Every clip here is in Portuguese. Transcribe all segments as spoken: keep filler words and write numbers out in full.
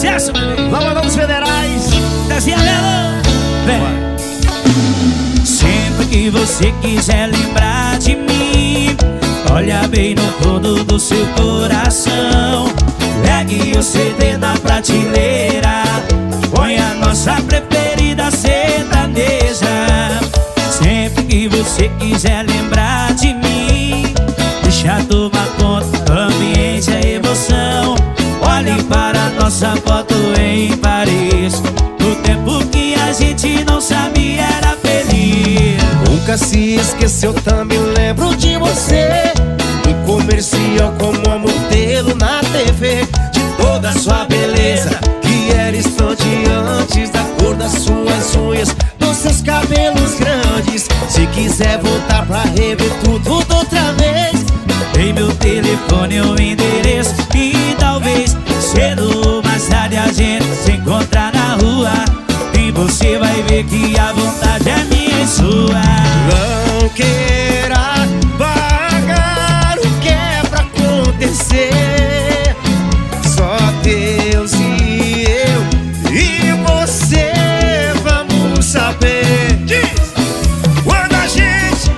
sucesso, bebê. Lavadão dos Federais. Desce ela. Vem. Sempre que você quiser lembrar de mim, olha bem no fundo do seu coração. Pegue o C D na prateleira, põe a nossa preferida sertaneja. Sempre que você quiser lembrar de mim, deixa tomar conta do ambiente, a emoção. Olhe para nossa foto em Paris, no tempo que a gente não sabia era feliz. Nunca se esqueceu, também lembro de você. Um comercial como a modelo na T V, de toda a sua beleza, que era instante antes da cor das suas unhas, dos seus cabelos grandes. Se quiser voltar pra rever tudo outra vez, tem meu telefone ou endereço, e talvez cedo ou mais tarde a gente se encontrar na rua, e você vai ver que a vontade é minha e sua. Não queira pagar o que é pra acontecer, só Deus e eu e você vamos saber. Diz! Quando a gente...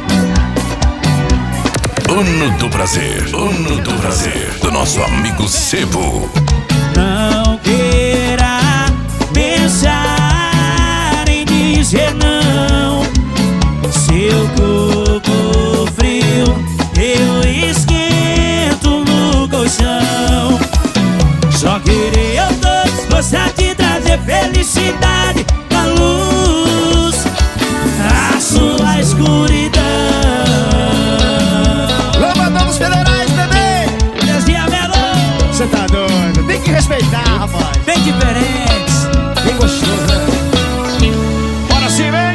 Uno do Prazer, Uno do Prazer, do nosso amigo Sebo. Não queira pensar em dizer não. Seu corpo frio, eu esquento no colchão. Só queria eu todos gostar de trazer felicidade na luz, a sua escuridão. Lavadão dos Federais, bebê! Desde Melô. Cê tá doido, tem que respeitar, rapaz. Bem diferentes. Bem gostoso, né? Bora sim, vem!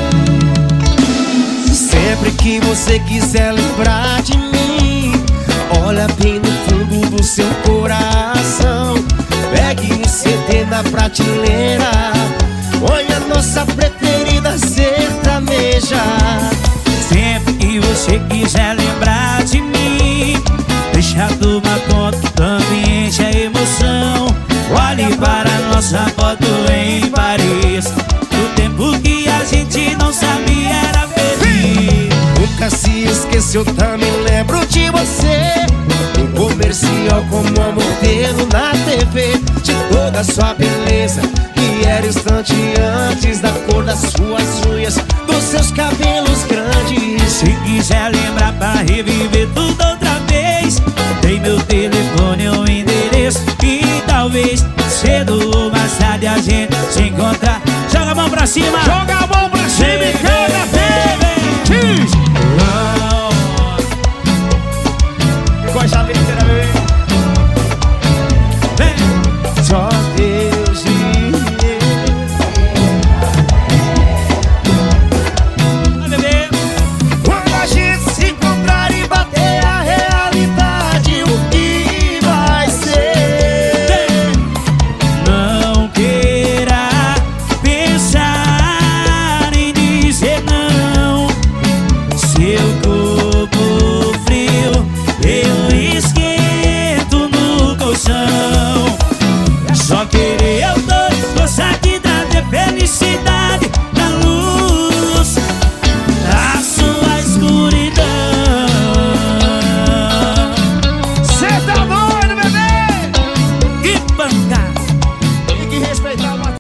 Sempre que você quiser lembrar de mim, olha bem no fundo do seu coração. Pegue um C D na prateleira, põe a nossa preferida sertaneja. Sempre que você quiser lembrar de mim, deixa tomar conta do ambiente, a emoção. Olhe para nossa foto em Paris, no tempo que a gente não sabia era feliz. Nunca se esqueceu, também lembro de você. Um comercial como a modelo na T V, de toda a sua beleza, que era instante antes da cor das suas unhas, dos seus cabelos grandes. Se quiser lembrar pra reviver tudo outra vez, tem meu telefone ou endereço, e talvez cedo ou mais tarde a gente se encontrar. Joga a mão pra cima, Joga